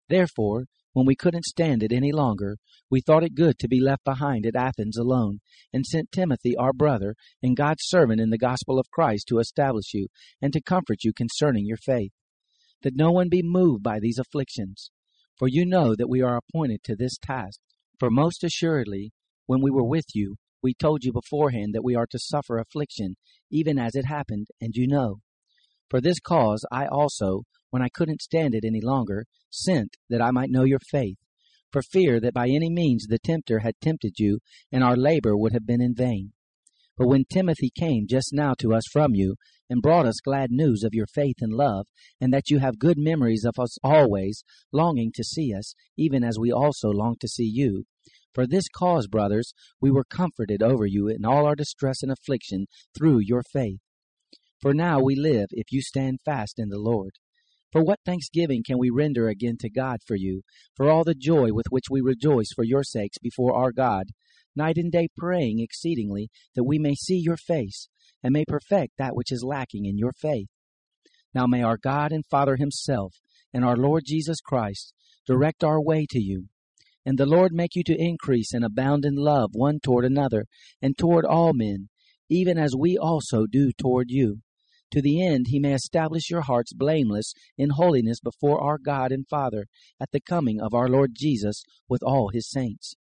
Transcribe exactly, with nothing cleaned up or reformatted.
Therefore, when we couldn't stand it any longer, we thought it good to be left behind at Athens alone, and sent Timothy, our brother, and God's servant in the gospel of Christ, to establish you, and to comfort you concerning your faith, that no one be moved by these afflictions. For you know that we are appointed to this task. For most assuredly, when we were with you, we told you beforehand that we are to suffer affliction, even as it happened, and you know. For this cause I also, when I couldn't stand it any longer, sent, that I might know your faith, for fear that by any means the tempter had tempted you, and our labor would have been in vain. But when Timothy came just now to us from you, and brought us glad news of your faith and love, and that you have good memories of us always, longing to see us, even as we also long to see you, for this cause, brothers, we were comforted over you in all our distress and affliction through your faith. For now we live, if you stand fast in the Lord. For what thanksgiving can we render again to God for you, for all the joy with which we rejoice for your sakes before our God, night and day praying exceedingly that we may see your face, and may perfect that which is lacking in your faith? Now may our God and Father himself, and our Lord Jesus Christ, direct our way to you. And the Lord make you to increase and abound in love one toward another, and toward all men, even as we also do toward you, to the end he may establish your hearts blameless in holiness before our God and Father, at the coming of our Lord Jesus with all his saints.